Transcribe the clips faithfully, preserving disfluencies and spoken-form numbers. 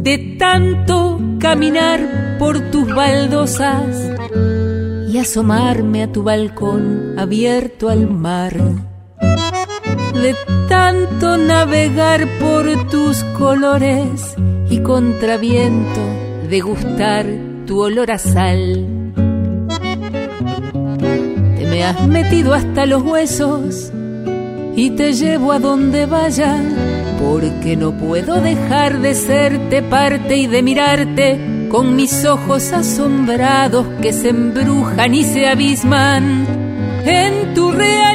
de tanto caminar por tus baldosas y asomarme a tu balcón abierto al mar, de tanto navegar por tus colores y contraviento degustar tu olor a sal. Te me has metido hasta los huesos y te llevo a donde vaya, porque no puedo dejar de serte parte y de mirarte con mis ojos asombrados que se embrujan y se abisman en tu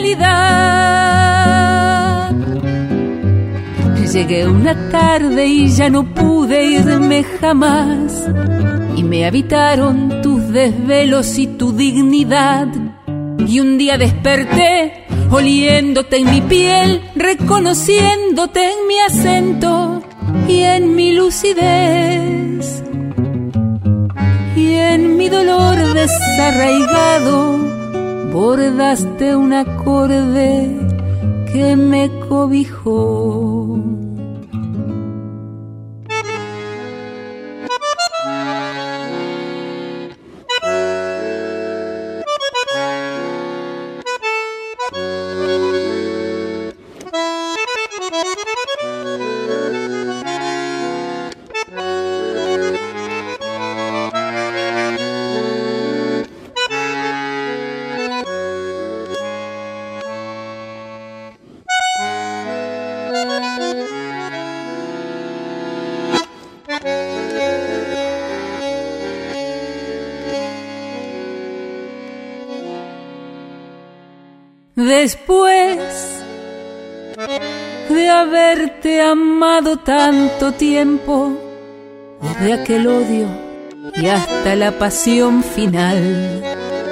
realidad. Llegué una tarde y ya no pude irme jamás, y me habitaron tus desvelos y tu dignidad. Y un día desperté oliéndote en mi piel, reconociéndote en mi acento y en mi lucidez, y en mi dolor desarraigado bordaste un acorde que me cobijó. Después de haberte amado tanto tiempo, de aquel odio y hasta la pasión final,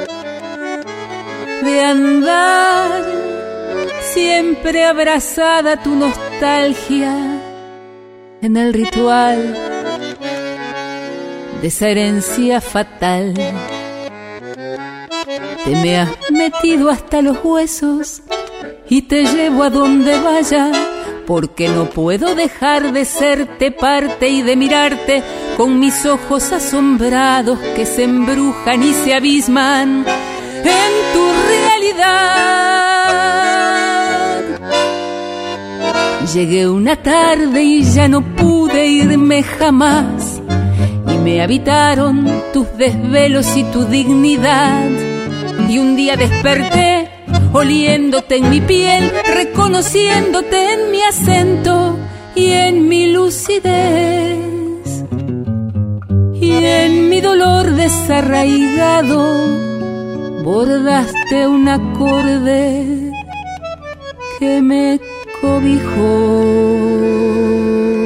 de andar siempre abrazada a tu nostalgia en el ritual de esa herencia fatal. Te me has metido hasta los huesos y te llevo a donde vaya, porque no puedo dejar de serte parte y de mirarte con mis ojos asombrados que se embrujan y se abisman en tu realidad. Llegué una tarde y ya no pude irme jamás, y me habitaron tus desvelos y tu dignidad. Y un día desperté oliéndote en mi piel, reconociéndote en mi acento y en mi lucidez, y en mi dolor desarraigado bordaste un acorde que me cobijó.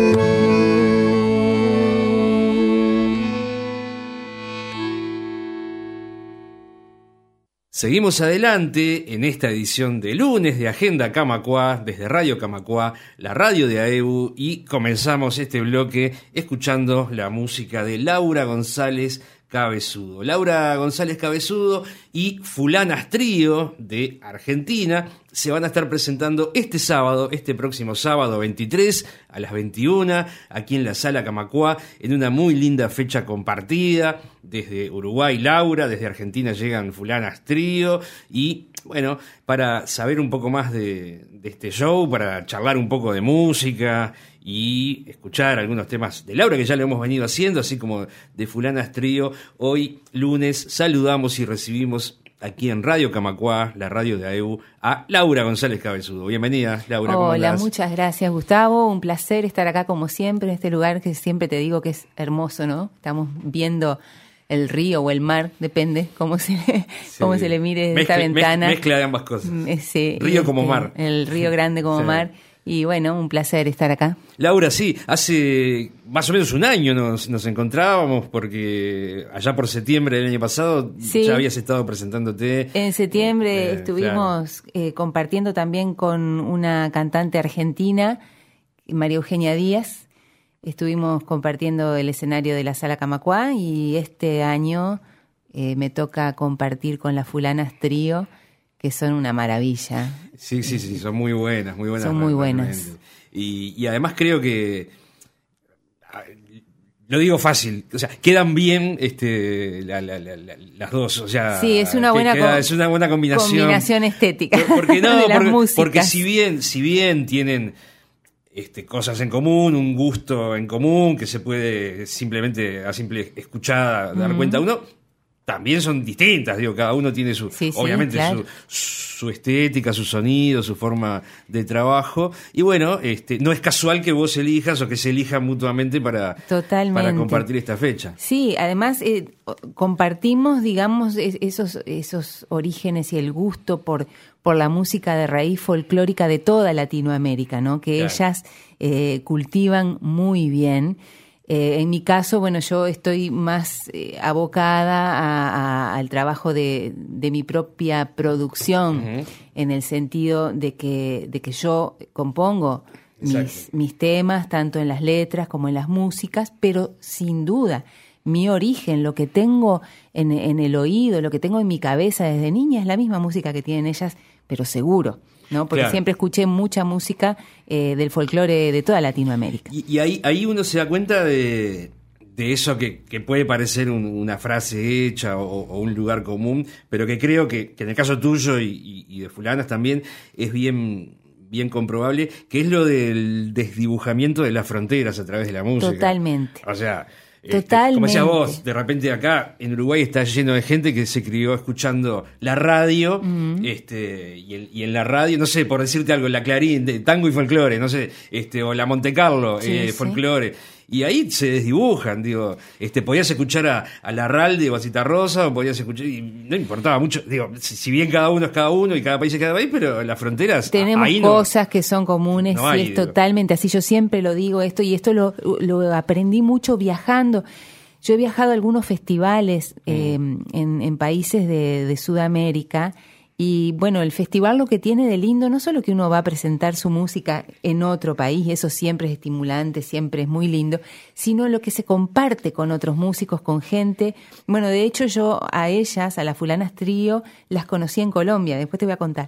Seguimos adelante en esta edición de lunes de Agenda Camacuá, desde Radio Camacuá, la radio de A E B U, y comenzamos este bloque escuchando la música de Laura González Cabezudo. Laura González Cabezudo y Fulanas Trío de Argentina se van a estar presentando este sábado, este próximo sábado veintitrés a las veintiuna, aquí en la Sala Camacuá, en una muy linda fecha compartida. Desde Uruguay Laura, desde Argentina llegan Fulanas Trío, y bueno, para saber un poco más de, de este show, para charlar un poco de música y escuchar algunos temas de Laura que ya lo hemos venido haciendo, así como de Fulanas Trío, hoy lunes saludamos y recibimos aquí en Radio Camacuá, la radio de A E B U, a Laura González Cabezudo. Bienvenida, Laura. ¿Cómo Hola, andás? muchas gracias, Gustavo. Un placer estar acá como siempre en este lugar que siempre te digo que es hermoso, ¿no? Estamos viendo el río o el mar, depende cómo se, sí. cómo se le mire desde esta ventana. Mezcla de ambas cosas. Sí, río este, como mar. El río grande como sí. mar. Y bueno, un placer estar acá. Laura, sí, hace más o menos un año nos, nos encontrábamos, porque allá por septiembre del año pasado sí. ya habías estado presentándote. En septiembre eh, estuvimos claro. eh, compartiendo también con una cantante argentina, María Eugenia Díaz. Estuvimos compartiendo el escenario de la Sala Camacuá, y este año eh, me toca compartir con las Fulanas Trío, que son una maravilla. Sí, sí, sí, son muy buenas, muy buenas. Son muy buenas. Y, y además creo que Lo digo fácil, o sea, quedan bien este, la, la, la, la, las dos, o sea, sí, es una buena, queda, es una buena combinación, combinación estética. Porque no, de las porque, músicas. porque si bien, si bien tienen este, cosas en común, un gusto en común que se puede simplemente a simple escuchada dar mm. cuenta uno, también son distintas, digo, cada uno tiene su, sí, sí, obviamente claro. su, su estética, su sonido, su forma de trabajo, y bueno, este, no es casual que vos elijas o que se elijan mutuamente para, para compartir esta fecha. Sí, además eh, compartimos, digamos, esos, esos orígenes y el gusto por, por la música de raíz folclórica de toda Latinoamérica, ¿no? Que claro. ellas eh, cultivan muy bien. Eh, en mi caso, bueno, yo estoy más eh, abocada a, a, al trabajo de, de mi propia producción, uh-huh. en el sentido de que, de que yo compongo mis, mis temas, tanto en las letras como en las músicas, pero sin duda, mi origen, lo que tengo en, en el oído, lo que tengo en mi cabeza desde niña es la misma música que tienen ellas, pero seguro. ¿No? Porque claro. siempre escuché mucha música eh, del folclore de toda Latinoamérica. Y, y ahí, ahí uno se da cuenta de, de eso que, que puede parecer un, una frase hecha o, o un lugar común, pero que creo que, que en el caso tuyo y, y, y de fulanas también es bien, bien comprobable, que es lo del desdibujamiento de las fronteras a través de la música. Totalmente. O sea... Totalmente. Este, como decías vos, de repente acá en Uruguay está lleno de gente que se crió escuchando la radio, uh-huh. este, y, el, y en la radio, no sé, por decirte algo, la Clarín, de tango y folclore, no sé, este, o la Monte Carlo, sí, eh, sí. folclore. Y ahí se desdibujan, digo, este, podías escuchar a, a Larralde o a Citarrosa, o podías escuchar, y no importaba mucho, digo, si, si bien cada uno es cada uno y cada país es cada país, pero las fronteras, tenemos ahí cosas no, que son comunes, no hay, y es digo. Totalmente así, yo siempre lo digo esto, y esto lo, lo aprendí mucho viajando. Yo he viajado a algunos festivales mm. eh, en, en países de, de Sudamérica. Y bueno, el festival lo que tiene de lindo, no solo que uno va a presentar su música en otro país, eso siempre es estimulante, siempre es muy lindo, sino lo que se comparte con otros músicos, con gente. Bueno, de hecho yo a ellas, a las Fulanas Trío, las conocí en Colombia, después te voy a contar.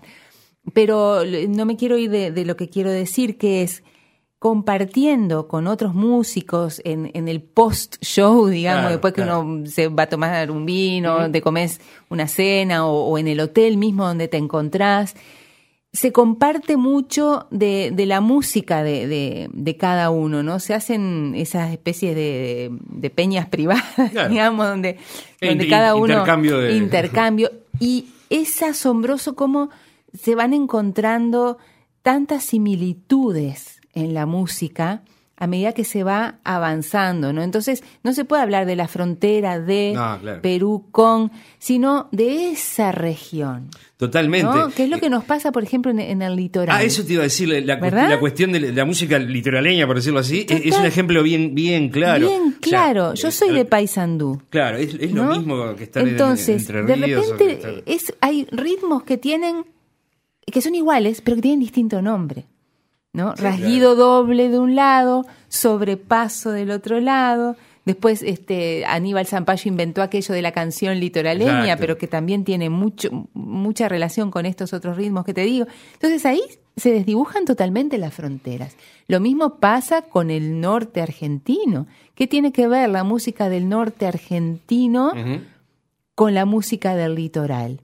Pero no me quiero ir de, de lo que quiero decir, que es compartiendo con otros músicos en, en el post-show, digamos, claro, después que claro. uno se va a tomar un vino, uh-huh. te comes una cena o, o en el hotel mismo donde te encontrás, se comparte mucho de, de la música de, de, de cada uno, ¿no? Se hacen esas especies de, de peñas privadas, claro. digamos, donde, donde in, cada in, uno... Intercambio. De... Intercambio. Y es asombroso cómo se van encontrando tantas similitudes en la música a medida que se va avanzando, ¿no? Entonces, no se puede hablar de la frontera de no, claro. Perú con, sino de esa región. Totalmente. ¿No? ¿Qué es lo que nos pasa, por ejemplo, en, en el litoral? Ah, eso te iba a decir, la, la cuestión de la música litoraleña, por decirlo así, Total, es un ejemplo bien, bien claro. Bien claro. O sea, Yo soy de Paysandú. Claro, es, es ¿no? lo mismo que estar Entonces, en, Entre Ríos. Entonces, de repente, estar... es, hay ritmos que tienen, que son iguales, pero que tienen distinto nombre. ¿No? Sí, rasguido claro. doble de un lado, sobrepaso del otro lado. Después este Aníbal Zampayo inventó aquello de la canción litoraleña, Exacto. pero que también tiene mucho mucha relación con estos otros ritmos que te digo. Entonces ahí se desdibujan totalmente las fronteras. Lo mismo pasa con el norte argentino. ¿Qué tiene que ver la música del norte argentino uh-huh. con la música del litoral?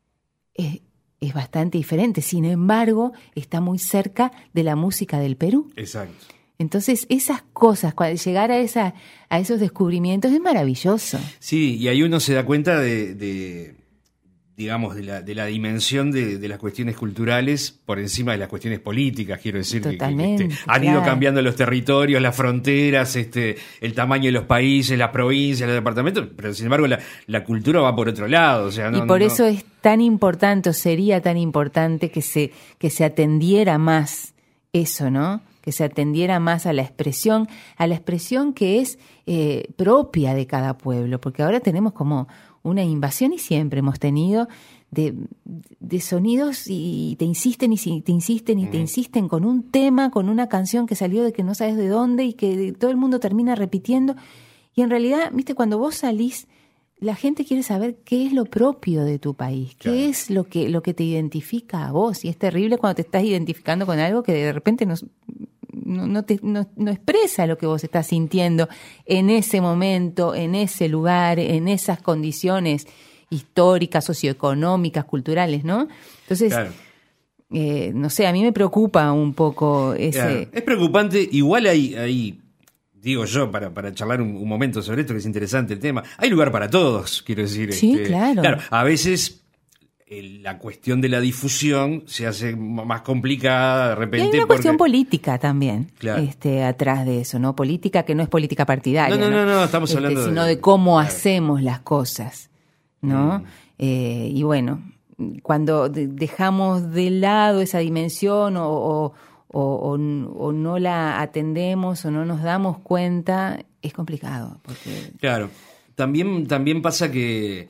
Es Es bastante diferente, sin embargo, está muy cerca de la música del Perú. Exacto. Entonces, esas cosas, cuando llegar a esa, a esos descubrimientos es maravilloso. Sí, y ahí uno se da cuenta de, de digamos, de la, de la dimensión de, de las cuestiones culturales por encima de las cuestiones políticas, quiero decir. Totalmente, que, que este, han claro. ido cambiando los territorios, las fronteras, este, el tamaño de los países, las provincias, los departamentos, pero sin embargo la, la cultura va por otro lado. O sea, no, y por no, eso es tan importante, o sería tan importante que se, que se atendiera más eso, ¿no? Que se atendiera más a la expresión, a la expresión que es eh, propia de cada pueblo, porque ahora tenemos como una invasión, y siempre hemos tenido, de, de sonidos y te insisten y te insisten y te insisten con un tema, con una canción que salió de que no sabes de dónde y que todo el mundo termina repitiendo. Y en realidad, viste, cuando vos salís, la gente quiere saber qué es lo propio de tu país, qué claro. es lo que, lo que te identifica a vos. Y es terrible cuando te estás identificando con algo que de repente no, no, no, te, no, no expresa lo que vos estás sintiendo en ese momento, en ese lugar, en esas condiciones históricas, socioeconómicas, culturales, ¿no? Entonces, claro. eh, no sé, a mí me preocupa un poco ese... Claro. Es preocupante, igual hay... hay... Digo yo, para, para charlar un, un momento sobre esto, que es interesante el tema. Hay lugar para todos, quiero decir. Sí, este, claro. Claro, a veces eh, la cuestión de la difusión se hace más complicada de repente. Y hay una porque... cuestión política también, claro. este, atrás de eso, ¿no? Política que no es política partidaria. No, no, no, no, no estamos este, hablando sino de... de cómo claro. hacemos las cosas, ¿no? Mm. Eh, y bueno, cuando de- dejamos de lado esa dimensión o... o O, o, o no la atendemos o no nos damos cuenta, es complicado. Porque... Claro, también, también pasa que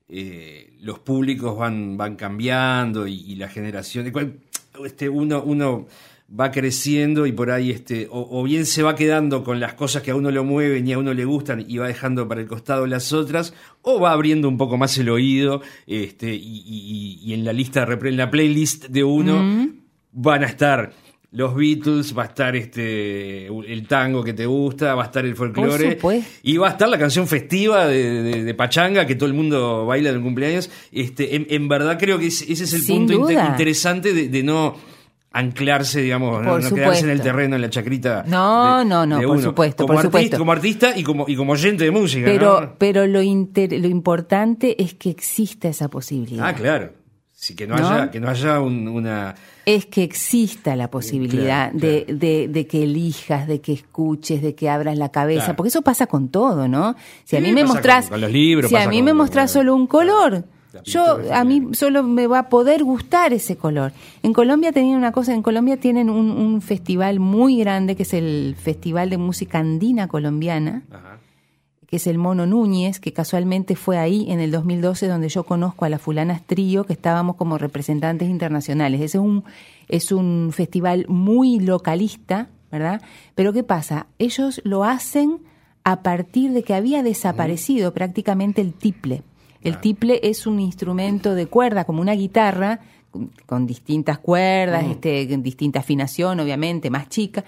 eh, los públicos van, van cambiando y, y la generación, este, uno, uno va creciendo y por ahí este, o, o bien se va quedando con las cosas que a uno lo mueven y a uno le gustan y va dejando para el costado las otras, o va abriendo un poco más el oído este, y, y, y en la lista, en la playlist de uno mm. van a estar... los Beatles, va a estar este el tango que te gusta, va a estar el folclore y va a estar la canción festiva de, de, de pachanga que todo el mundo baila en el cumpleaños. Este, en, en verdad creo que ese, ese es el Sin punto duda. inter- interesante de, de no anclarse, digamos, no, no quedarse en el terreno, en la chacrita. No, de, no, no, de por uno. supuesto, como por artista, supuesto. Como artista y como, y como oyente de música. Pero, ¿no? pero lo, inter, lo importante es que exista esa posibilidad. Ah, claro. Sí, que no, ¿No? haya, que no haya un, una... Es que exista la posibilidad claro, de, claro. De, de que elijas, de que escuches, de que abras la cabeza, Claro. porque eso pasa con todo, ¿no? Si a Sí, mí me pasa mostrás, con- con los libros, si a pasa mí con- me mostrás con- solo un color, La yo pintura a mí también. solo me va a poder gustar ese color. En Colombia tenían una cosa, en Colombia tienen un, un festival muy grande que es el Festival de Música Andina Colombiana. Ajá. Que es el Mono Núñez, que casualmente fue ahí en el dos mil doce donde yo conozco a las Fulanas Trío, que estábamos como representantes internacionales. Ese es un, es un festival muy localista, ¿verdad? Pero ¿qué pasa? Ellos lo hacen a partir de que había desaparecido uh-huh. prácticamente el tiple. El ah. tiple es un instrumento de cuerda, como una guitarra, con distintas cuerdas, uh-huh. este, en distinta afinación, obviamente, más chica,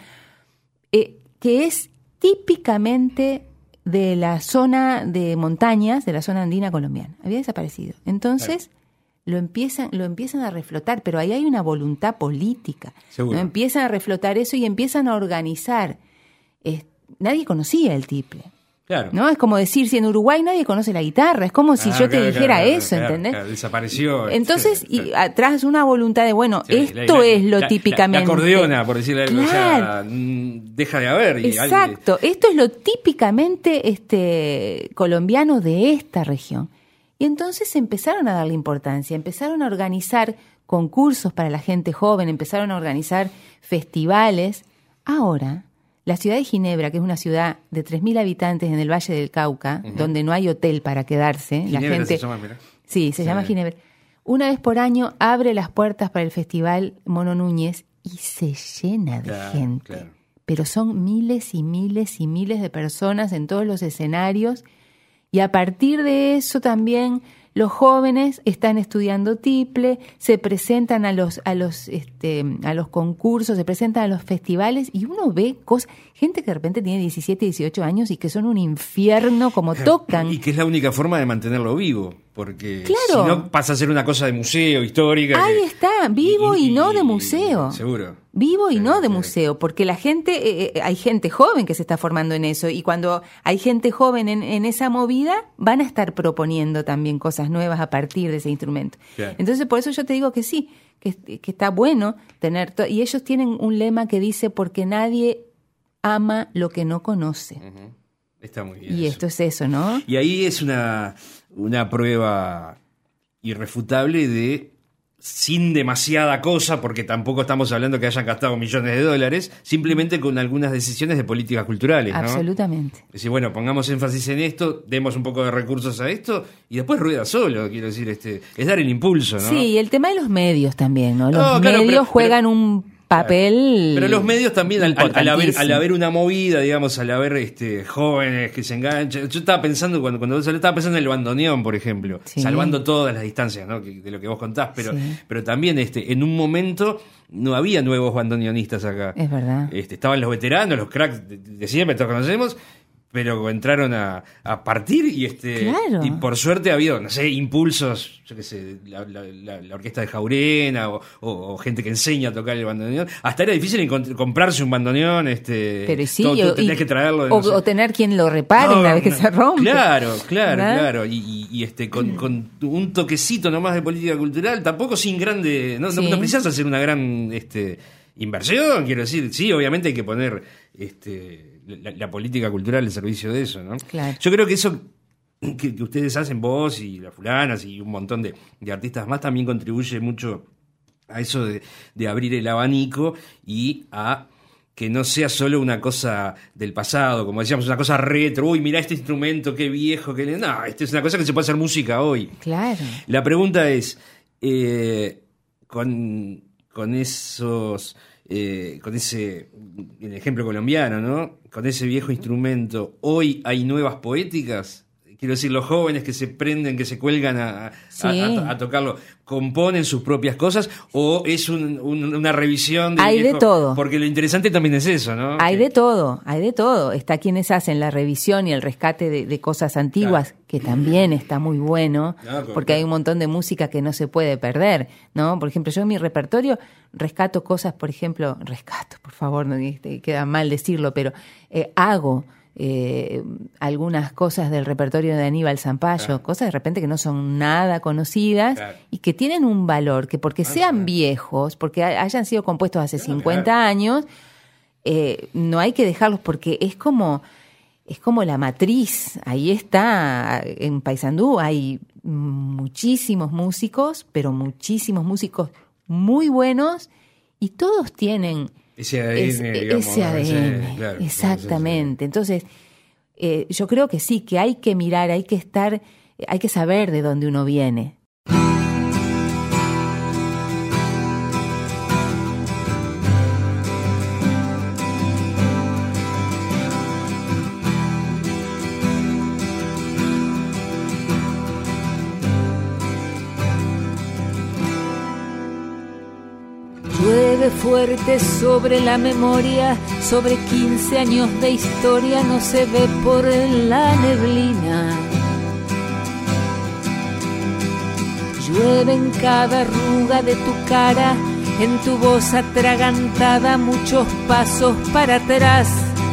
eh, que es típicamente... de la zona de montañas, de la zona andina colombiana. Había desaparecido. Entonces, claro. lo empiezan lo empiezan a reflotar, pero ahí hay una voluntad política. Seguro. ¿No? Empiezan a reflotar eso y empiezan a organizar. Eh, nadie conocía el tiple. Claro. ¿No? Es como decir, si en Uruguay nadie conoce la guitarra, es como si ah, yo claro, te dijera claro, eso, claro, ¿entendés? Claro, desapareció. Entonces, claro. y atrás una voluntad de, bueno, Sí, esto la, la, es lo la, típicamente... La, la acordeona, por decirlo algo, claro. o sea, deja de haber. Y exacto, alguien... esto es lo típicamente este, colombiano de esta región. Y entonces empezaron a darle importancia, empezaron a organizar concursos para la gente joven, empezaron a organizar festivales. Ahora... la ciudad de Ginebra, que es una ciudad de tres mil habitantes en el Valle del Cauca, uh-huh. donde no hay hotel para quedarse. Ginebra la gente, se llama, mira. Sí, se sí. llama Ginebra. Una vez por año abre las puertas para el Festival Mono Núñez y se llena de claro, gente. Claro. Pero son miles y miles y miles de personas en todos los escenarios. Y a partir de eso también... los jóvenes están estudiando tiple, se presentan a los a los este a los concursos, se presentan a los festivales y uno ve cosas, gente que de repente tiene diecisiete, dieciocho años y que son un infierno como tocan. Y que es la única forma de mantenerlo vivo, porque claro. si no pasa a ser una cosa de museo, histórica. Ahí que, está, vivo y, y, y no de museo. Seguro. Vivo y sí, no de sí. museo, porque la gente, eh, hay gente joven que se está formando en eso y cuando hay gente joven en, en esa movida van a estar proponiendo también cosas nuevas a partir de ese instrumento. Claro. Entonces por eso yo te digo que sí, que, que está bueno tener, to- y ellos tienen un lema que dice porque nadie ama lo que no conoce. Uh-huh. Está muy bien. Y eso. esto es eso, ¿no? Y ahí es una, una prueba irrefutable de sin demasiada cosa, porque tampoco estamos hablando que hayan gastado millones de dólares, simplemente con algunas decisiones de políticas culturales, ¿no? Absolutamente. Es decir, bueno, pongamos énfasis en esto, demos un poco de recursos a esto, y después rueda solo, quiero decir, este, es dar el impulso, ¿no? Sí, y el tema de los medios también, ¿no? Los No, claro, medios pero- juegan pero- un papel. Claro. Pero los medios también, al, al, al, haber, al haber una movida, digamos, al haber este, jóvenes que se enganchan. Yo estaba pensando, cuando, cuando vos estaba pensando en el bandoneón, por ejemplo, sí. salvando todas las distancias, ¿no? de lo que vos contás, pero, sí. pero también este, en un momento no había nuevos bandoneonistas acá. Es verdad. Este, estaban los veteranos, los cracks de, de siempre, todos conocemos. Pero entraron a, a partir y este claro. y por suerte ha habido, no sé, impulsos, yo qué sé, la, la, la, la orquesta de Jaurena o, o, o gente que enseña a tocar el bandoneón. Hasta era difícil encont- comprarse un bandoneón, este, pero sí, todo, todo, o, tenés y, que traerlo. De, o, no sé. o tener quien lo repare no, una vez que no, se rompe. Claro, claro, ¿verdad? claro. Y, y, y este con, con un toquecito nomás de política cultural, tampoco sin grande, no, sí. no, no precisas hacer una gran este inversión, quiero decir, sí, obviamente hay que poner este La, la política cultural al servicio de eso, ¿no? Claro. Yo creo que eso que, que ustedes hacen, vos y las fulanas y un montón de, de artistas más, también contribuye mucho a eso de, de abrir el abanico y a que no sea solo una cosa del pasado, como decíamos, una cosa retro. Uy, mirá este instrumento, qué viejo, qué... No, esto es una cosa que se puede hacer música hoy. Claro. La pregunta es, eh, con, con esos... Eh, con ese, el ejemplo colombiano, ¿no? Con ese viejo instrumento, ¿hoy hay nuevas poéticas? Quiero decir, los jóvenes que se prenden, que se cuelgan a, sí. a, a, a tocarlo, ¿componen sus propias cosas o es un, un, una revisión del Hay viejo? de todo. Porque lo interesante también es eso, ¿no? Hay que... de todo, hay de todo. Está quienes hacen la revisión y el rescate de, de cosas antiguas, claro. que también está muy bueno, claro, porque claro. hay un montón de música que no se puede perder, ¿no? Por ejemplo, yo en mi repertorio rescato cosas, por ejemplo, rescato, por favor, no queda mal decirlo, pero eh, hago... Eh, algunas cosas del repertorio de Aníbal Zampayo, claro. cosas de repente que no son nada conocidas claro. y que tienen un valor, que porque ah, sean claro. viejos, porque hayan sido compuestos hace claro, cincuenta claro. años, eh, no hay que dejarlos porque es como, es como la matriz. Ahí está, en Paysandú hay muchísimos músicos, pero muchísimos músicos muy buenos y todos tienen... Ese A D N, es, digamos, ese A D N, ese, claro, exactamente. Entonces, eh, yo creo que sí, que hay que mirar, hay que estar, hay que saber de dónde uno viene. Llueve fuerte sobre la memoria, sobre quince años de historia, no se ve por la neblina. Llueve en cada arruga de tu cara, en tu voz atragantada, muchos pasos para atrás.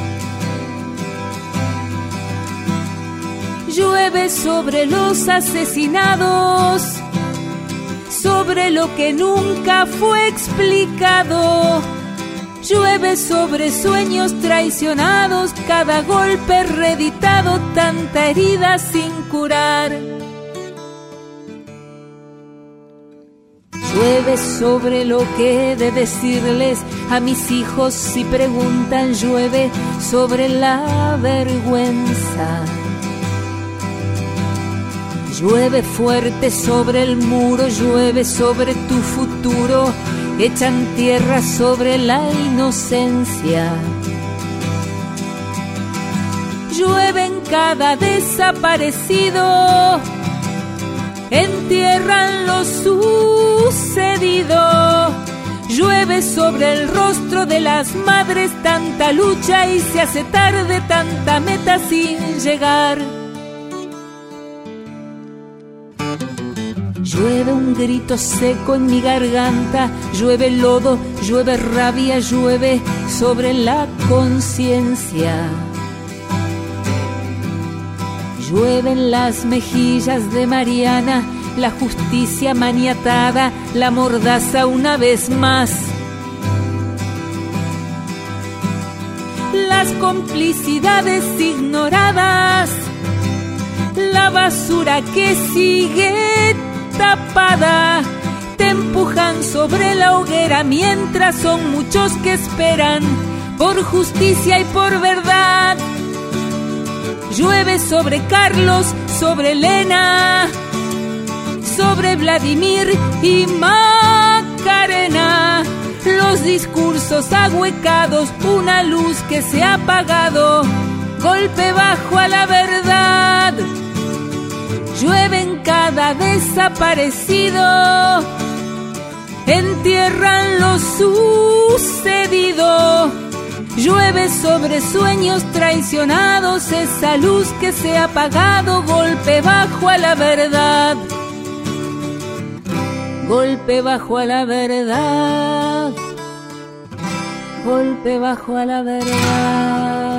Llueve sobre los asesinados, sobre lo que nunca fue explicado. Llueve sobre sueños traicionados, cada golpe reeditado, tanta herida sin curar. Llueve sobre lo que he de decirles a mis hijos si preguntan, llueve sobre la vergüenza. Llueve fuerte sobre el muro, llueve sobre tu futuro, echan tierra sobre la inocencia. Llueve en cada desaparecido, entierran lo sucedido. Llueve sobre el rostro de las madres, tanta lucha y se hace tarde, tanta meta sin llegar. Llueve un grito seco en mi garganta, llueve lodo, llueve rabia, llueve sobre la conciencia. Llueve en las mejillas de Mariana, la justicia maniatada, la mordaza una vez más. Las complicidades ignoradas, la basura que sigue tapada, te empujan sobre la hoguera mientras son muchos que esperan por justicia y por verdad. Llueve sobre Carlos, sobre Elena, sobre Vladimir y Macarena. los discursos ahuecados, una luz que se ha apagado, golpe bajo a la verdad. Llueve en cada desaparecido, entierran lo sucedido. Llueve sobre sueños traicionados, esa luz que se ha apagado, golpe bajo a la verdad. Golpe bajo a la verdad, golpe bajo a la verdad.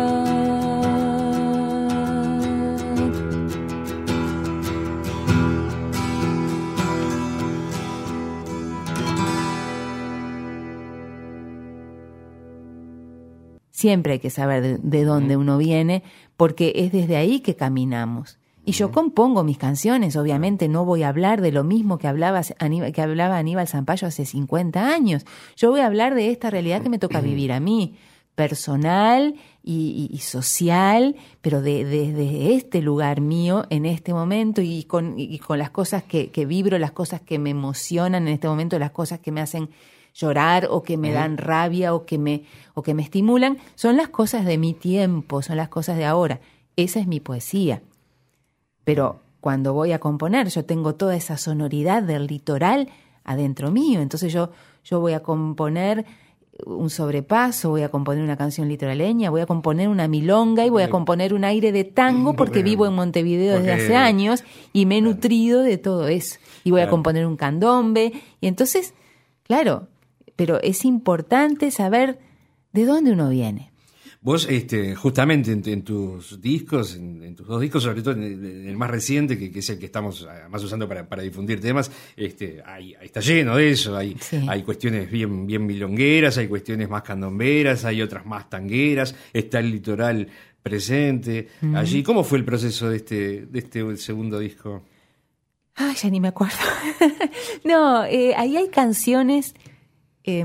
Siempre hay que saber de, de dónde uno viene, porque es desde ahí que caminamos. Y yo compongo mis canciones, obviamente no voy a hablar de lo mismo que hablaba Aníbal, que hablaba Aníbal Zampayo hace cincuenta años. Yo voy a hablar de esta realidad que me toca vivir a mí, personal y, y, y social, pero de, de, de este lugar mío en este momento y con, y con las cosas que, que vibro, las cosas que me emocionan en este momento, las cosas que me hacen llorar o que me dan rabia o que me, o que me estimulan, son las cosas de mi tiempo, son las cosas de ahora. Esa es mi poesía. Pero cuando voy a componer, yo tengo toda esa sonoridad del litoral adentro mío. Entonces yo, yo voy a componer un sobrepaso, voy a componer una canción litoraleña, voy a componer una milonga y voy a componer un aire de tango porque vivo en Montevideo desde hace años y me he nutrido de todo eso. Y voy a componer un candombe. Y entonces, claro, pero es importante saber de dónde uno viene. Vos, este, justamente en, en tus discos, en, en tus dos discos, sobre todo en el, en el más reciente, que, que es el que estamos más usando para, para difundir temas, este, hay, está lleno de eso. Hay, sí. hay cuestiones bien, bien milongueras, hay cuestiones más candomberas, hay otras más tangueras, está el litoral presente mm. allí. ¿Cómo fue el proceso de este, de este segundo disco? Ay, ya ni me acuerdo. No, eh, ahí hay canciones eh,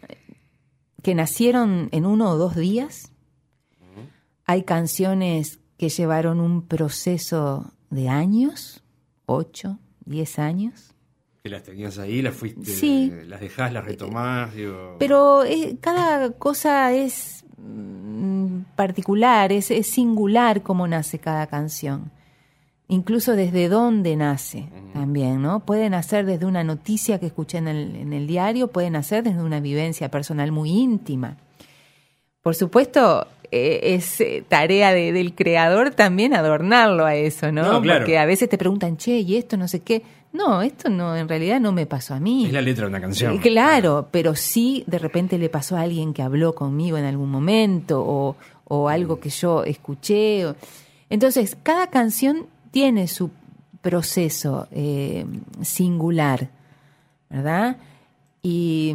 que nacieron en uno o dos días. Hay canciones que llevaron un proceso de años, ocho, diez años. Que las tenías ahí, las fuiste, sí. las dejás, las retomás. Digo... Pero eh, cada cosa es mm, particular, es, es singular cómo nace cada canción. Incluso desde dónde nace uh-huh. también, ¿no? Puede nacer desde una noticia que escuché en el, en el diario, puede nacer desde una vivencia personal muy íntima. Por supuesto, eh, es tarea de, del creador también adornarlo a eso, ¿no? No, claro. Porque a veces te preguntan, che, ¿y esto no sé qué? No, esto no, en realidad no me pasó a mí. Es la letra de una canción. Eh, claro, ah. pero sí de repente le pasó a alguien que habló conmigo en algún momento o, o algo que yo escuché. O... Entonces, cada canción tiene su proceso eh, singular, ¿verdad? Y...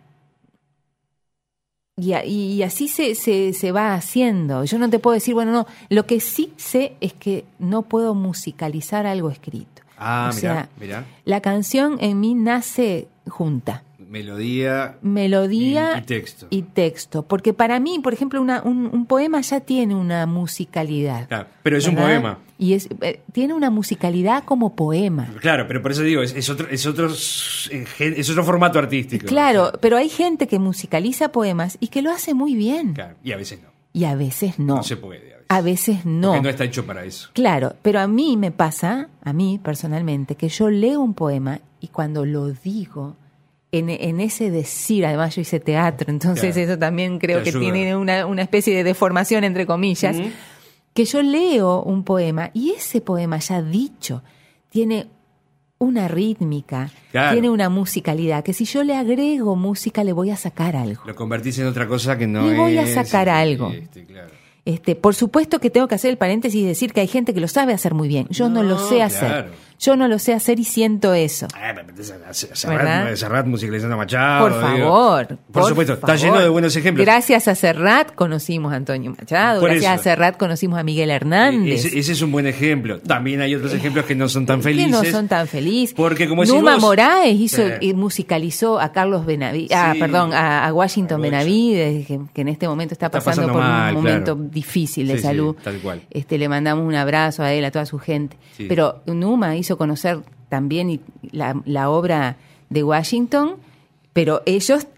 Y, y así se, se, se va haciendo. Yo no te puedo decir, bueno, no, lo que sí sé es que no puedo musicalizar algo escrito. Ah, o mirá, sea, mirá. La canción en mí nace junta. Melodía, Melodía y, y texto. Y texto. Porque para mí, por ejemplo, una, un, un poema ya tiene una musicalidad. Claro, pero es ¿verdad? Un poema. Y es eh, tiene una musicalidad como poema. Claro, pero por eso digo, es, es, otro, es, otro, es otro formato artístico. Claro, o sea. Pero hay gente que musicaliza poemas y que lo hace muy bien. Claro, y a veces no. Y a veces no. No se puede. A veces, a veces no. Porque no está hecho para eso. Claro, pero a mí me pasa, a mí personalmente, que yo leo un poema y cuando lo digo... En, en ese decir, además yo hice teatro, entonces claro, eso también creo que tiene una, una especie de deformación, entre comillas, uh-huh. que yo leo un poema y ese poema ya dicho tiene una rítmica, claro. tiene una musicalidad, que si yo le agrego música le voy a sacar algo. Lo convertís en otra cosa que no le es... voy a sacar algo. Este, claro. Este, por supuesto que tengo que hacer el paréntesis y decir que hay gente que lo sabe hacer muy bien. Yo no, no lo sé claro. hacer. Yo no lo sé hacer y siento eso. Ah, Serrat, Serrat musicalizando a Machado. Por favor. Digo. Por, por supuesto, favor. Está lleno de buenos ejemplos. Gracias a Serrat conocimos a Antonio Machado. Por gracias eso. a Serrat conocimos a Miguel Hernández. Ese, ese es un buen ejemplo. También hay otros ejemplos que no son tan felices. Que no son tan felices. Porque como Numa vos, Moraes hizo eh. y musicalizó a Carlos Benavides, sí. ah, perdón, a, a Washington a Benavides, que, que en este momento está, está pasando, pasando por mal, un momento claro. difícil de sí, salud. Sí, tal cual. Este, le mandamos un abrazo a él, a toda su gente. Sí. Pero Numa hizo conocer también la, la obra de Washington, pero ellos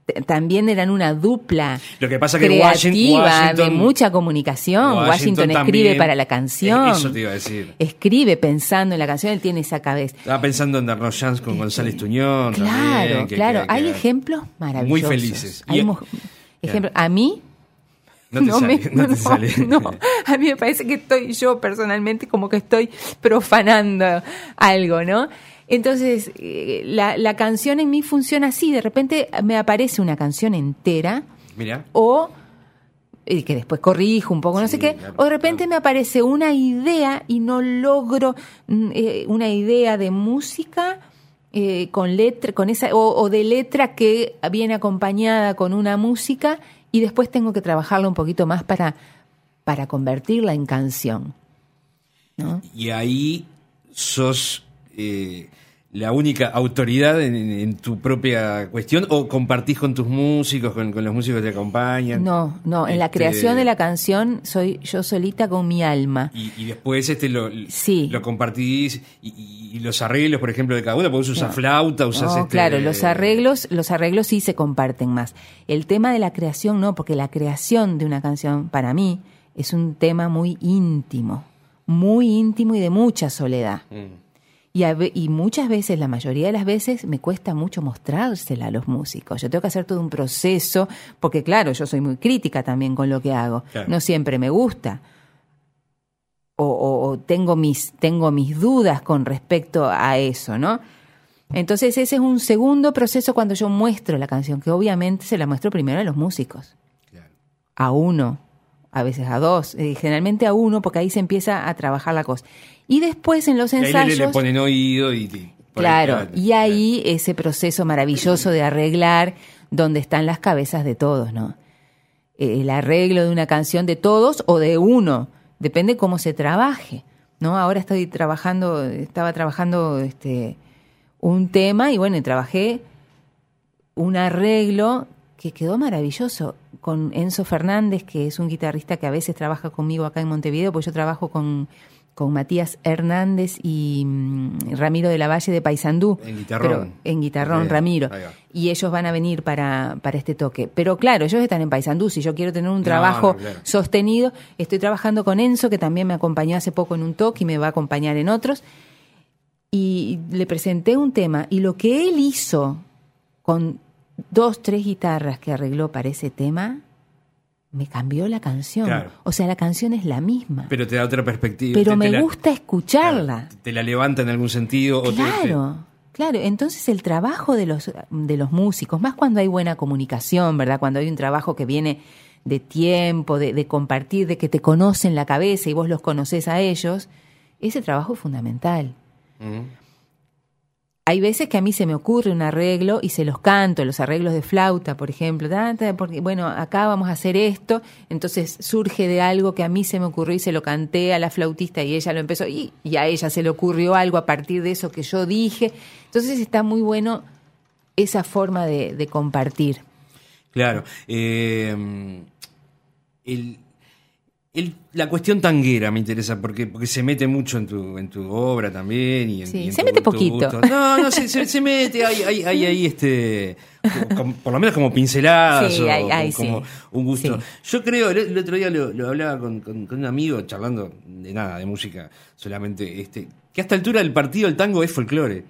t- también eran una dupla Lo que pasa que creativa, Washington, de mucha comunicación. Washington, Washington escribe también, para la canción. Eso te iba a decir. Escribe pensando en la canción, él tiene esa cabeza. Estaba pensando en Darnos Chance con González Tuñón. Claro, también, que, claro. que, que, Hay ejemplos maravillosos. Muy felices. Hay Y, mu- ejemplos. A mí... No te no, sale, me, no te no, sale. no, a mí me parece que estoy yo personalmente como que estoy profanando algo, ¿no? Entonces, eh, la, la canción en mí funciona así, de repente me aparece una canción entera. Mira. O eh, que después corrijo un poco, no Sí, sé qué, claro, o de repente claro. me aparece una idea y no logro mm, eh, una idea de música eh, con letra, con esa, o, o de letra que viene acompañada con una música y después tengo que trabajarla un poquito más para, para convertirla en canción, ¿no? Y ahí sos eh, la única autoridad en, en- en tu propia cuestión, o compartís con tus músicos, con, con los músicos que te acompañan. No, no, en la Este, creación de la canción soy yo solita con mi alma. Y, y después este lo, Sí. lo compartís y, y- y los arreglos, por ejemplo, de cada uno, porque vos usas No. flauta, usas No, este, claro, los arreglos, los arreglos sí se comparten más. El tema de la creación no, porque la creación de una canción para mí es un tema muy íntimo, muy íntimo y de mucha soledad. Mm. Y, a ve- y muchas veces, la mayoría de las veces, me cuesta mucho mostrársela a los músicos. Yo tengo que hacer todo un proceso, porque claro, yo soy muy crítica también con lo que hago. Claro. No siempre me gusta. O, o- o tengo mis, tengo mis dudas con respecto a eso, ¿no? Entonces ese es un segundo proceso cuando yo muestro la canción, que obviamente se la muestro primero a los músicos. Claro. A uno, a veces a dos, eh, generalmente a uno, porque ahí se empieza a trabajar la cosa. Y después en los Y ahí ensayos... le, le ponen oído y... y por ahí, Claro, y ahí ese proceso maravilloso de arreglar donde están las cabezas de todos, ¿no? Eh, El arreglo de una canción de todos o de uno, depende cómo se trabaje, ¿no? Ahora estoy trabajando, estaba trabajando este un tema y bueno, y trabajé un arreglo que quedó maravilloso con Enzo Fernández, que es un guitarrista que a veces trabaja conmigo acá en Montevideo, pues yo trabajo con con Matías Hernández y mm, Ramiro de la Valle de Paysandú. En guitarrón. Pero, en guitarrón, Bien, Ramiro. ahí va. Y ellos van a venir para, para este toque. Pero claro, ellos están en Paysandú. Si yo quiero tener un No, trabajo no, claro. sostenido, estoy trabajando con Enzo, que también me acompañó hace poco en un toque y me va a acompañar en otros. Y le presenté un tema. Y lo que él hizo con dos, tres guitarras que arregló para ese tema, me cambió la canción. Claro. O sea, la canción es la misma. Pero te da otra perspectiva. Pero te- me te la- gusta escucharla. Claro, te la levanta en algún sentido. O te- Claro, claro. Entonces el trabajo de los, de los músicos, más cuando hay buena comunicación, ¿verdad? Cuando hay un trabajo que viene de tiempo, de, de compartir, de que te conocen la cabeza y vos los conocés a ellos, ese trabajo es fundamental. te- Ujú. Hay veces que a mí se me ocurre un arreglo y se los canto, los arreglos de flauta, por ejemplo, ta, ta, porque bueno, acá vamos a hacer esto, entonces surge de algo que a mí se me ocurrió y se lo canté a la flautista y ella lo empezó, y, y a ella se le ocurrió algo a partir de eso que yo dije. Entonces está muy bueno esa forma de, de compartir. Claro. eh, el, el- la cuestión tanguera me interesa porque, porque se mete mucho en tu, en tu obra también. Y en, Sí, y en se tu- mete tu poquito. gusto. No, no, se, se- se mete, hay, hay, hay ahí este, como- por lo menos como pinceladas Sí, o hay- hay, como sí. un gusto. Sí. Yo creo, el, el otro día lo, lo hablaba con, con- con un amigo charlando de nada, de música solamente, este, que a esta altura del partido el tango es folclore.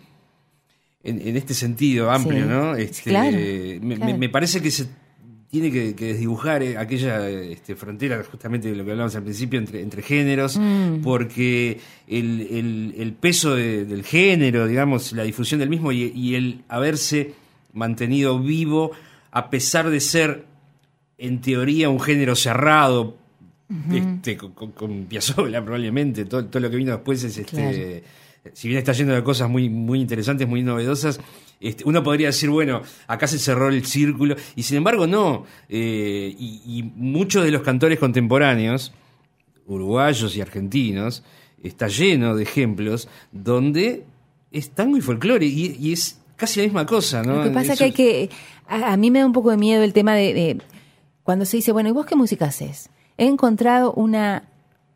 En, en este sentido amplio, Sí, ¿no? Este, claro, me, me- claro. me parece que se tiene que, que desdibujar eh, aquella este, frontera, justamente de lo que hablábamos al principio, entre, entre géneros, Mm. porque el, el- el peso de- del género, digamos, la difusión del mismo y, y el haberse mantenido vivo, a pesar de ser, en teoría, un género cerrado, este, con, con- con Piazzolla probablemente, todo, todo lo que vino después es este. Claro. Si bien está lleno de cosas muy, muy interesantes, muy novedosas, este, uno podría decir, bueno, acá se cerró el círculo, y sin embargo no. Eh, y, y muchos de los cantores contemporáneos, uruguayos y argentinos, está lleno de ejemplos donde es tango y folclore, y, y es casi la misma cosa, ¿no? Lo que pasa es Eso- que hay que... A, a mí me da un poco de miedo el tema de, de cuando se dice, bueno, ¿y vos qué música haces? He encontrado una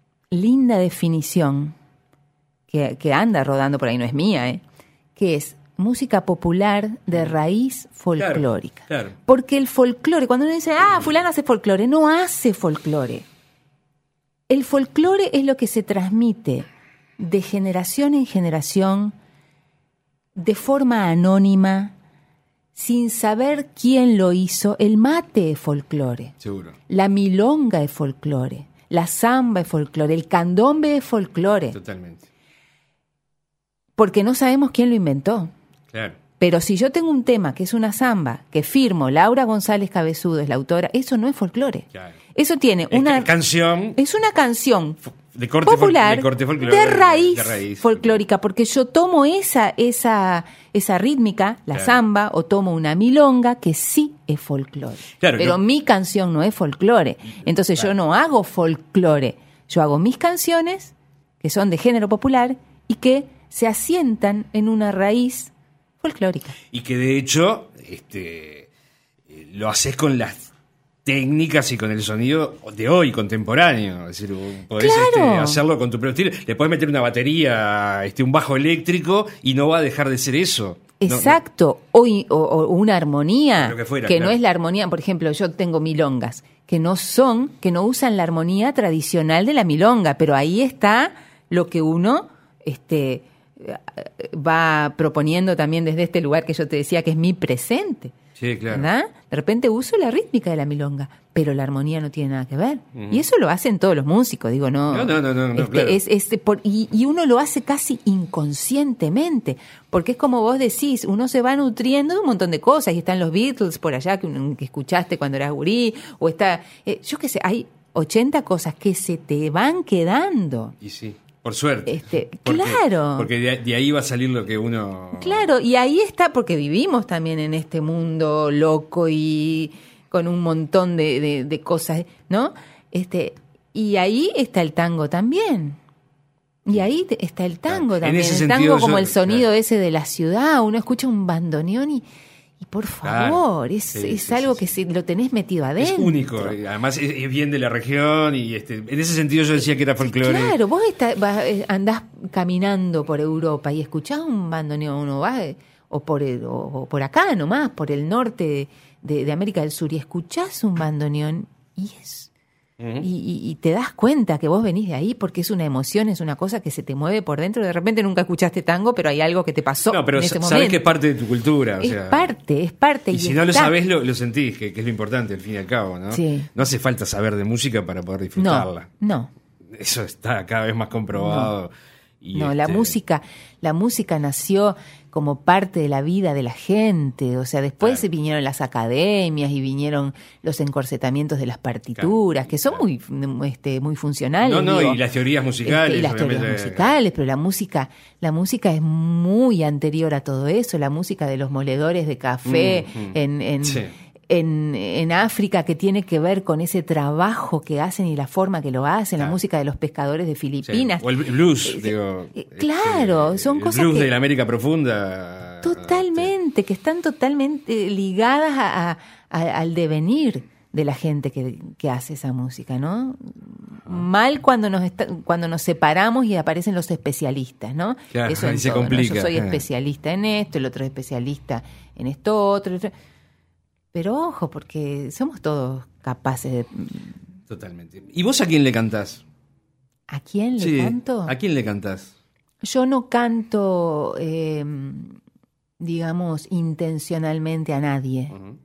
linda definición que, que anda rodando por ahí, no es mía, ¿eh? Que es música popular de raíz folclórica. Claro, claro. Porque el folclore, cuando uno dice, ah, fulano hace folclore, no hace folclore. El folclore es lo que se transmite de generación en generación, de forma anónima, sin saber quién lo hizo. El mate es folclore. Seguro. La milonga es folclore. La samba es folclore. El candombe es folclore. Totalmente. Porque no sabemos quién lo inventó. Claro. Pero si yo tengo un tema que es una samba, que firmo, Laura González Cabezudo es la autora, eso no es folclore. Claro. Eso tiene Es una canción. Es una canción de corte popular, fol- de, corte folclore, de, raíz de raíz folclórica, porque yo tomo esa, esa, esa rítmica, la claro. samba, o tomo una milonga que sí es folclore. Claro, pero no. mi canción no es folclore. Entonces Claro. yo no hago folclore. Yo hago mis canciones, que son de género popular, y que se asientan en una raíz folclórica. Y que de hecho este, eh, lo haces con las técnicas y con el sonido de hoy, contemporáneo. Es decir, podés Claro. este, hacerlo con tu propio estilo. Le podés meter una batería, este, un bajo eléctrico y no va a dejar de ser eso. No, Exacto, o, o- o una armonía Lo que fuera, no claro. es la armonía, por ejemplo, yo tengo milongas que no son, que no usan la armonía tradicional de la milonga, pero ahí está lo que uno este, va proponiendo también desde este lugar que yo te decía que es mi presente. Sí, claro. ¿Verdad? De repente uso la rítmica de la milonga, pero la armonía no tiene nada que ver. Ujú. Y eso lo hacen todos los músicos, digo, no. No, no, no, no, no, Este, claro. es, es por- y, y uno lo hace casi inconscientemente, porque es como vos decís, uno se va nutriendo de un montón de cosas, y están los Beatles por allá que, uno- que escuchaste cuando eras gurí, o está, eh, yo qué sé, hay ochenta cosas que se te van quedando. Y sí, por suerte. Este, Porque- claro. Porque de, de ahí va a salir lo que uno... Claro, y ahí está, porque vivimos también en este mundo loco y con un montón de, de, de cosas, ¿no? Este, y ahí está el tango también. Y ahí te- está el tango En también. ese El sentido, tango como yo- el sonido claro. ese de la ciudad, uno escucha un bandoneón y, y por favor, es, Sí, es sí, algo sí, que sí. se, lo tenés metido adentro. Es único, además es, es bien de la región y este, en ese sentido yo decía que era folclore. Claro, vos está- vas, eh, andás caminando por Europa y escuchás un bandoneón, o, vas, eh, o, por el- o, o por acá nomás, por el norte de, de América del Sur, y escuchás un bandoneón y es Ujú. y, y- y te das cuenta que vos venís de ahí porque es una emoción, es una cosa que se te mueve por dentro. De repente nunca escuchaste tango, pero hay algo que te pasó No, pero en ese sa- momento. sabés que es parte de tu cultura. O Es sea, parte, es parte. Y, Y, si no lo está. sabés, lo, lo sentís, que, que es lo importante al fin y al cabo, ¿no? Sí. No hace falta saber de música para poder No, disfrutarla. no. Eso está cada vez más comprobado. Y No, la este, música, la música nació como parte de la vida de la gente, o sea, después Claro. vinieron las academias y vinieron los encorsetamientos de las partituras, Claro, que son muy, este, muy funcionales. No, no, digo. y las teorías musicales. Este, y las teorías obviamente. musicales, pero la música, la música es muy anterior a todo eso, la música de los moledores de café Mm, mm. en, en, Sí. en, en África, que tiene que ver con ese trabajo que hacen y la forma que lo hacen, la Claro. música de los pescadores de Sí. Filipinas. O el blues, Eh, digo. eh, claro, este, son el cosas blues que- de la América profunda. Totalmente, que están totalmente ligadas a, a- a- al devenir de la gente que, que hace esa música, ¿no? Mal cuando nos está- cuando nos separamos y aparecen los especialistas, ¿no? Claro, Eso en ahí se todo, ¿no? complica. Yo soy Ah. especialista en esto, el otro es especialista en esto otro. el otro- Pero ojo, porque somos todos capaces de... Totalmente. ¿Y vos a quién le cantás? ¿A quién le Sí, canto? ¿a quién le cantás? Yo no canto, eh, digamos, intencionalmente a nadie. Ujú.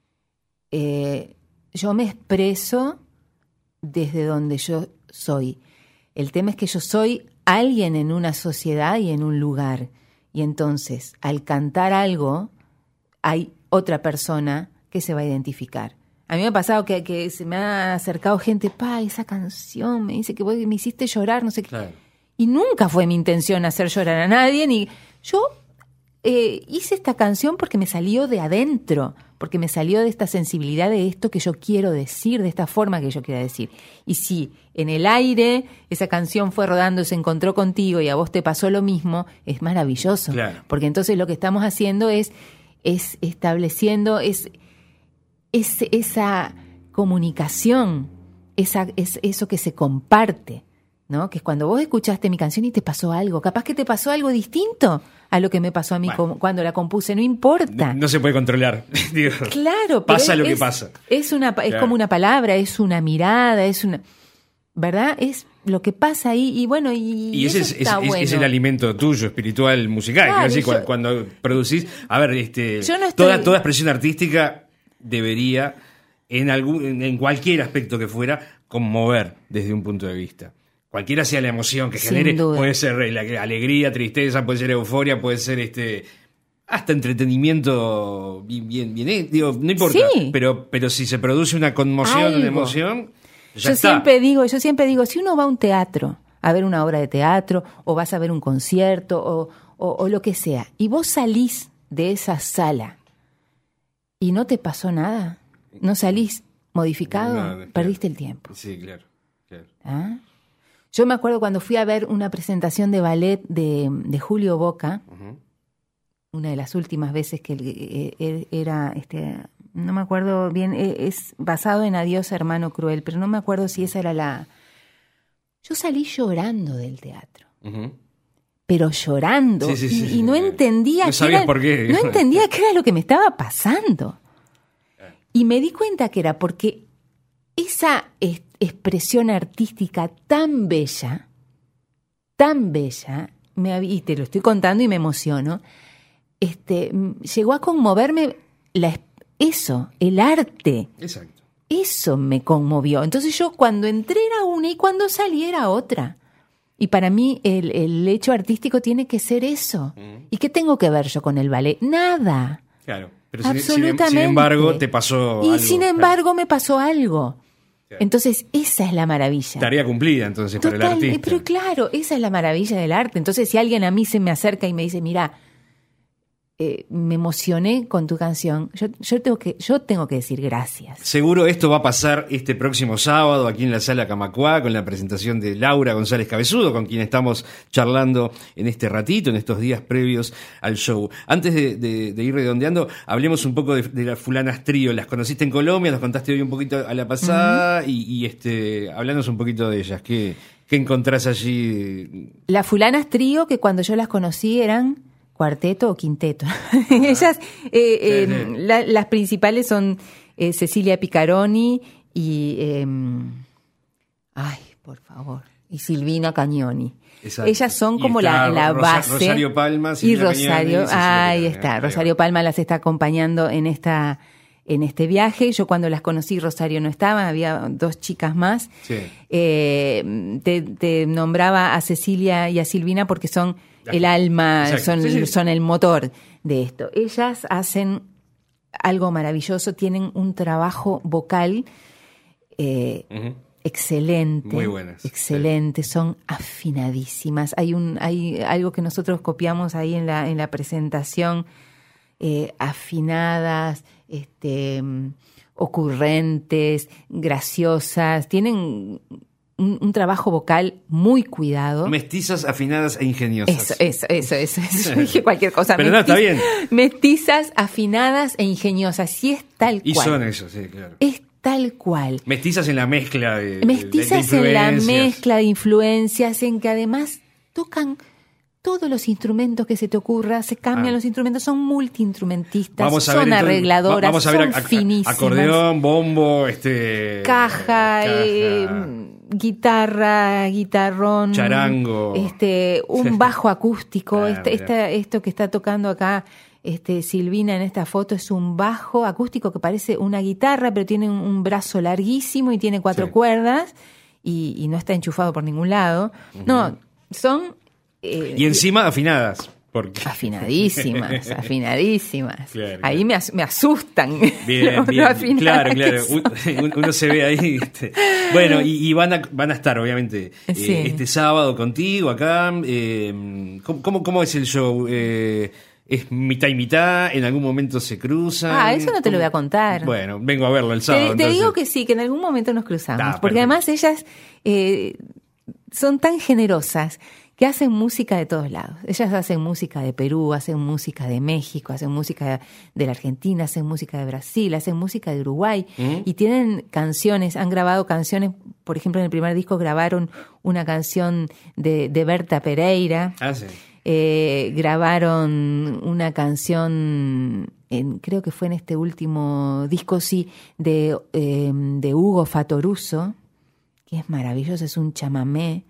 Eh, yo me expreso desde donde yo soy. El tema es que yo soy alguien en una sociedad y en un lugar. Y entonces, al cantar algo, hay otra persona que se va a identificar. A mí me ha pasado que, que se me ha acercado gente, pa, esa canción, me dice que vos me hiciste llorar, no sé qué. Claro. Y nunca fue mi intención hacer llorar a nadie, ni yo eh, hice esta canción porque me salió de adentro, porque me salió de esta sensibilidad de esto que yo quiero decir, de esta forma que yo quiero decir. Y si en el aire esa canción fue rodando, se encontró contigo y a vos te pasó lo mismo, es maravilloso. Claro. Porque entonces lo que estamos haciendo es, es estableciendo es, es esa comunicación, esa, es eso que se comparte, ¿no? Que es cuando vos escuchaste mi canción y te pasó algo. Capaz que te pasó algo distinto a lo que me pasó a mí bueno, cuando la compuse. No importa. No, no se puede controlar. Digo, claro. Pasa pero lo es, que pasa. Es, una, claro. es como una palabra, es una mirada, es una... ¿Verdad? Es lo que pasa ahí y bueno, y, y ese es, es, bueno. es el alimento tuyo, espiritual, musical. Claro, decir, yo, cuando producís, a ver, este, no estoy... toda, toda expresión artística debería, en algún, en cualquier aspecto que fuera, conmover desde un punto de vista. Cualquiera sea la emoción que Sin genere, duda. Puede ser la alegría, tristeza, puede ser euforia, puede ser este hasta entretenimiento bien, bien, bien digo, no importa, sí. pero, pero si se produce una conmoción, Algo. una emoción, ya yo está. siempre digo, yo siempre digo, si uno va a un teatro, a ver una obra de teatro, o vas a ver un concierto, o, o, o lo que sea, y vos salís de esa sala y no te pasó nada, no salís modificado, no, no, perdiste claro. el tiempo. Sí, claro. claro. ¿Ah? Yo me acuerdo cuando fui a ver una presentación de ballet de, de Julio Boca, uh-huh. una de las últimas veces que él, él era, este, no me acuerdo bien, es basado en Adiós, hermano cruel, pero no me acuerdo si esa era la... Yo salí llorando del teatro. Uh-huh. Pero llorando. Sí, sí, sí, y, sí, y no sí. entendía... No sabías era, por qué. No entendía qué era lo que me estaba pasando. Y me di cuenta que era porque esa es, expresión artística tan bella, tan bella, me, y te lo estoy contando y me emociono, este, llegó a conmoverme la, eso, el arte. Exacto. Eso me conmovió. Entonces yo cuando entré era una y cuando salí era otra. Y para mí el, el hecho artístico tiene que ser eso. Mm. ¿Y qué tengo que ver yo con el ballet? Nada. Claro. Pero absolutamente. Sin, sin embargo, te pasó y algo. Y sin embargo, claro. me pasó algo. Claro. Entonces, esa es la maravilla. Tarea cumplida, entonces, Total, para el artista. Pero claro, esa es la maravilla del arte. Entonces, si alguien a mí se me acerca y me dice, mira, eh, me emocioné con tu canción, yo, yo, tengo que, yo tengo que decir gracias. Seguro esto va a pasar este próximo sábado aquí en la Sala Camacuá con la presentación de Laura González Cabezudo, con quien estamos charlando en este ratito, en estos días previos al show. Antes de, de, de ir redondeando, hablemos un poco de, de las Fulanas Trío. Las conociste en Colombia, las contaste hoy un poquito a la pasada, uh-huh. y, y este, hablanos un poquito de ellas. ¿Qué, qué encontrás allí? Las Fulanas Trío, que cuando yo las conocí eran... cuarteto o quinteto. Ellas, eh, eh, sí, sí. La, las principales son eh, Cecilia Picaroni y, eh, ay, por favor, y Silvina Cagnoni. Exacto. Ellas son como la, la base. Rosario Palma, y Rosario, Cagnoni, ahí está. Rosario Palma las está acompañando en esta, en este viaje. Yo cuando las conocí, Rosario no estaba, había dos chicas más. Sí. Eh, te, te nombraba a Cecilia y a Silvina porque son el alma, son, sí, sí. son el motor de esto. Ellas hacen algo maravilloso, tienen un trabajo vocal eh, uh-huh. excelente. Muy buenas. Excelente, sí. son afinadísimas. Hay un, hay algo que nosotros copiamos ahí en la, en la presentación, eh, afinadas, este, ocurrentes, graciosas, tienen... Un, un trabajo vocal muy cuidado. Mestizas, afinadas e ingeniosas. Eso, eso, eso. eso. Yo dije cualquier cosa. Pero Mestiz, no, está bien. Mestizas, afinadas e ingeniosas. Sí, es tal cual. Y son eso, sí, claro. Es tal cual. Mestizas en la mezcla de Mestizas de, de en la mezcla de influencias, en que además tocan todos los instrumentos que se te ocurra, se cambian ah. los instrumentos, son multiinstrumentistas, vamos a son ver, arregladoras, vamos a ver, son a, a, finísimas. Acordeón, bombo, este caja, caja. Eh, guitarra, guitarrón, charango, este, un bajo acústico. Claro, este, esta, esto que está tocando acá este, Silvina en esta foto es un bajo acústico que parece una guitarra, pero tiene un, un brazo larguísimo y tiene cuatro sí. cuerdas y, y no está enchufado por ningún lado. Uh-huh. No, son... Eh, y encima afinadas. Porque... Afinadísimas, afinadísimas. Claro, ahí claro. Me, as, me asustan. Bien, bien. Claro, claro. Uno se ve ahí. Este. Bueno, y, y van, a, van a estar, obviamente, sí. eh, este sábado contigo acá. Eh, ¿cómo, ¿Cómo es el show? Eh, ¿Es mitad y mitad? ¿En algún momento se cruzan? Ah, eso no te ¿Cómo? Lo voy a contar. Bueno, vengo a verlo el sábado. Te, te digo que sí, que en algún momento nos cruzamos. Ah, porque perfecto. Además ellas eh, son tan generosas que hacen música de todos lados. Ellas hacen música de Perú, hacen música de México, hacen música de la Argentina, hacen música de Brasil, hacen música de Uruguay, ¿Mm? Y tienen canciones, han grabado canciones por ejemplo, en el primer disco grabaron una canción de, de Berta Pereira. Ah, sí. Eh, grabaron una canción, en, creo que fue en este último disco, sí, de, eh, de Hugo Fatoruso, que es maravilloso, es un chamamé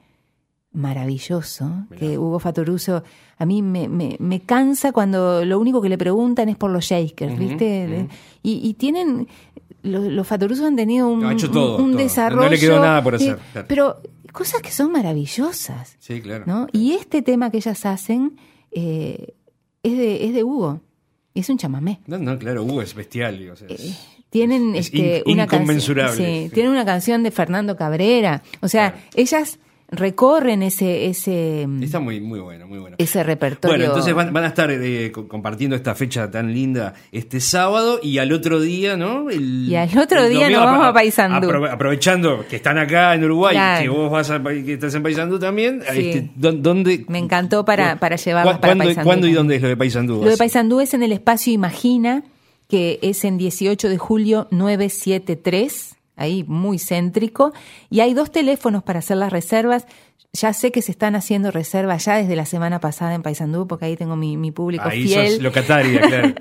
maravilloso. Mirá. Que Hugo Fatoruso, a mí me, me, me cansa cuando lo único que le preguntan es por los Shakers, uh-huh, ¿viste? Uh-huh. Y, y tienen, los, los Fatorusos han tenido un, ha hecho todo, un, un todo. desarrollo. No le quedó nada por hacer. Eh, claro. Pero cosas que son maravillosas. Sí, claro. ¿No? Y este tema que ellas hacen eh, es, de, es de Hugo. Es un chamamé. No, no, claro, Hugo es bestial. O sea, es, eh, tienen es este, in, una inconmensurable. Canción, sí, sí. Tienen una canción de Fernando Cabrera. O sea, claro. ellas recorren ese ese está muy muy bueno, muy bueno. Ese repertorio. Bueno, entonces van, van a estar eh, compartiendo esta fecha tan linda este sábado y al otro día, ¿no? El, y al otro día nos vamos a, a Paysandú. Apro, aprovechando que están acá en Uruguay, claro. que vos vas a, que estás en Paysandú también, sí. este, ¿dónde? Me encantó para para llevarlos para ¿cuándo, Paysandú. ¿Cuándo y dónde es lo de Paysandú? Lo de Paysandú es en el Espacio Imagina, que es en dieciocho de julio novecientos setenta y tres, ahí muy céntrico, y hay dos teléfonos para hacer las reservas. Ya sé que se están haciendo reservas ya desde la semana pasada en Paysandú, porque ahí tengo mi, mi público ahí fiel. Ahí sos locataria, claro.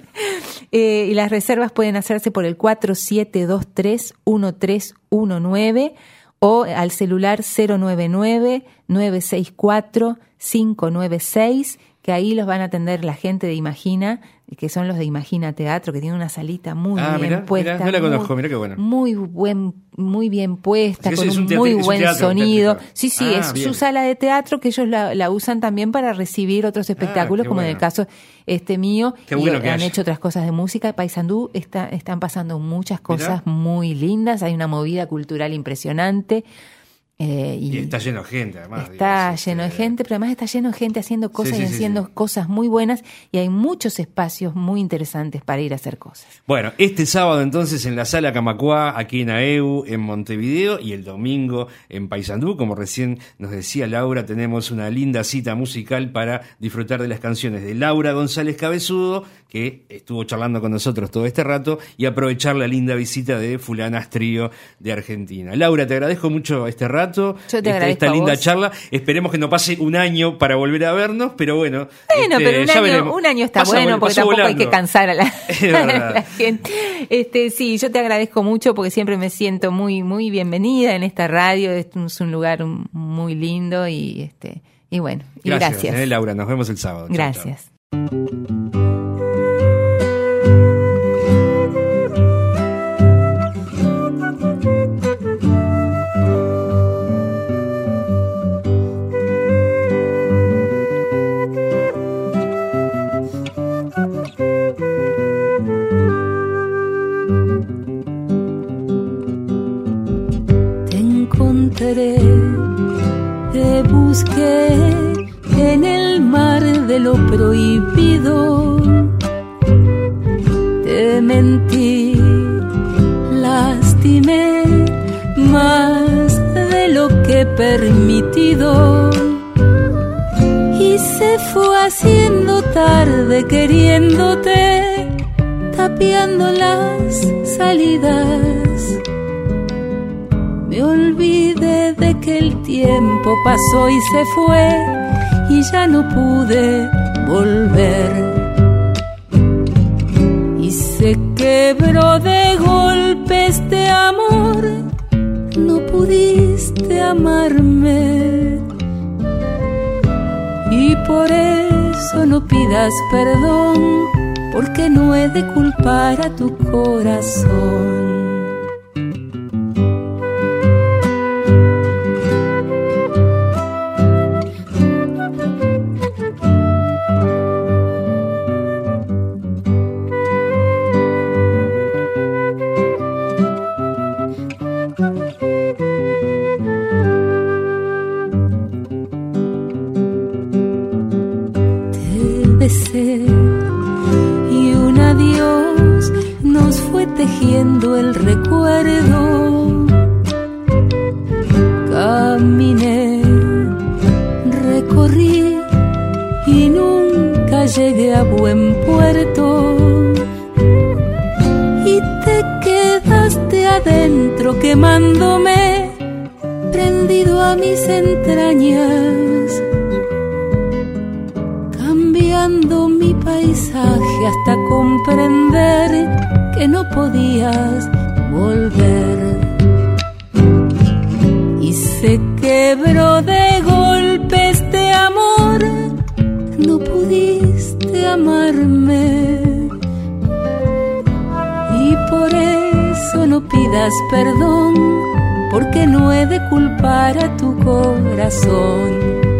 eh, y las reservas pueden hacerse por el cuatro siete dos tres uno tres uno nueve o al celular cero nueve nueve nueve seis cuatro cinco nueve seis, que ahí los van a atender la gente de Imagina, que son los de Imagina Teatro, que tienen una salita muy ah, bien mirá, puesta. Mirá, no la conozco, mirá qué bueno. Muy buen, muy bien puesta, con un, un teatro, muy buen teatro, sonido. Sí, sí, ah, es bien. su sala de teatro que ellos la, la usan también para recibir otros espectáculos, ah, como bueno. en el caso este mío. Qué bueno y que han haya. hecho otras cosas de música. Paysandú está, están pasando muchas cosas mirá. muy lindas. Hay una movida cultural impresionante. Eh, y, y está lleno de gente, además. Está digamos, lleno este... de gente, pero además está lleno de gente haciendo cosas sí, sí, y haciendo sí, sí. cosas muy buenas, y hay muchos espacios muy interesantes para ir a hacer cosas. Bueno, este sábado entonces en la Sala Camacuá, aquí en AEU, en Montevideo, y el domingo en Paysandú, como recién nos decía Laura, tenemos una linda cita musical para disfrutar de las canciones de Laura González Cabezudo, que estuvo charlando con nosotros todo este rato, y aprovechar la linda visita de Fulanas Trío de Argentina. Laura, te agradezco mucho este rato. Yo te Esta, agradezco esta a linda vos. charla. Esperemos que no pase un año para volver a vernos, pero bueno. Bueno, este, pero un ya año, veremos. un año está Pasa, bueno, porque pasó tampoco volando. hay que cansar a la, Es a verdad. la gente. Este, sí, yo te agradezco mucho porque siempre me siento muy, muy bienvenida en esta radio. Es un lugar muy lindo y este, y bueno, y gracias. gracias. Eh, Laura, nos vemos el sábado. Gracias. Chau, chau. Te busqué en el mar de lo prohibido, te mentí, lastimé más de lo que he permitido, y se fue haciendo tarde queriéndote, tapiando las salidas. Me olvidé de que el tiempo pasó y se fue, y ya no pude volver. Y se quebró de golpe este amor, no pudiste amarme. Y por eso no pidas perdón, porque no he de culpar a tu corazón. Y un adiós nos fue tejiendo el recuerdo. Caminé, recorrí y nunca llegué a buen puerto. Y te quedaste adentro quemándome prendido a mis entrañas, cambiando mi paisaje hasta comprender que no podías volver. Y se quebró de golpe este amor, no pudiste amarme. Y por eso no pidas perdón, porque no he de culpar a tu corazón.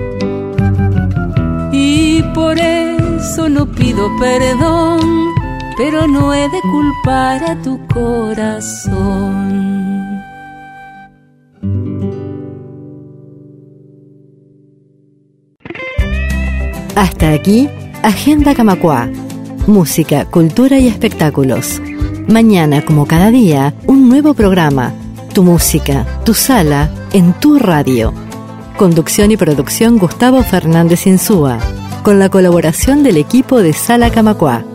Y por eso no pido perdón, pero no he de culpar a tu corazón. Hasta aquí, Agenda Camacuá. Música, cultura y espectáculos. Mañana, como cada día, un nuevo programa. Tu música, tu sala, en tu radio. Conducción y producción Gustavo Fernández Insúa, con la colaboración del equipo de Sala Camacuá.